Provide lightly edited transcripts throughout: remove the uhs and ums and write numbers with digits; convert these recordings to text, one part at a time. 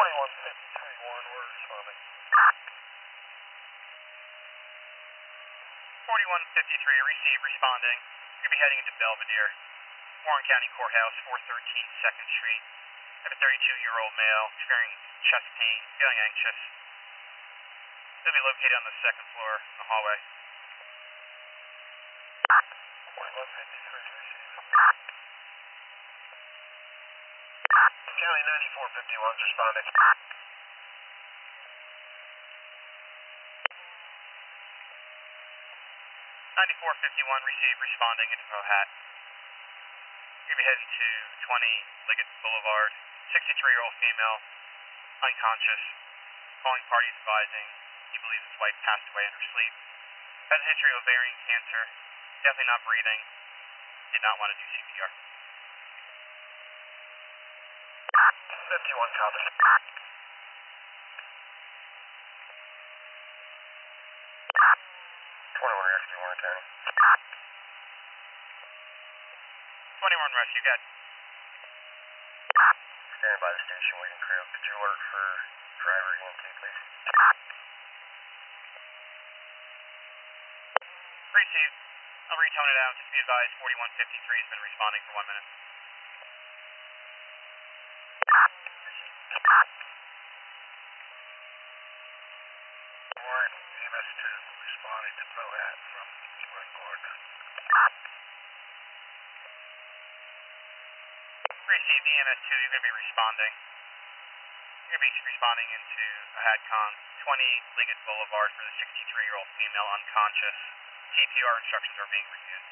2153 Warren, we're responding. 4153, receive, responding. You're going to be heading into Belvedere, Warren County Courthouse, 413 2nd Street. I have a 32-year-old male experiencing chest pain, feeling anxious. He'll be located on the second floor in the hallway. 2153, receive. County 9451's responding. 9451, receive, responding into Pohat. You're going to be heading to 20 Liggett Boulevard, 63-year-old female, unconscious, calling parties advising he believes his wife passed away in her sleep. Has a history of ovarian cancer, definitely not breathing, did not want to do CPR. 51 copy. 21 Rescue, Warren County. 21 Rescue, got Standing by the station, waiting crew. Could you alert for driver EMT, please? receive. I'll retone it out. Just be advised, 4153 has been responding for 1 minute. Warren, EMS2, responding to Pohat from West Gardner. Receive the EMS2, you're going to be responding. You're going to be responding into a HADCON, 20 Liggett Boulevard for the 63-year-old female unconscious. CPR instructions are being reviewed.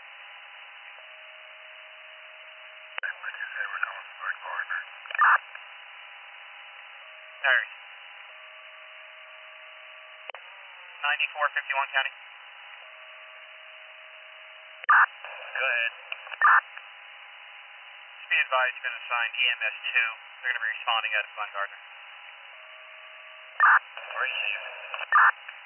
And when you say we're coming from West Gardner? Harry. 9451 County. Go ahead. Just be advised, you've been assigned EMS2. They're going to be responding out of Glen Gardner. Receive.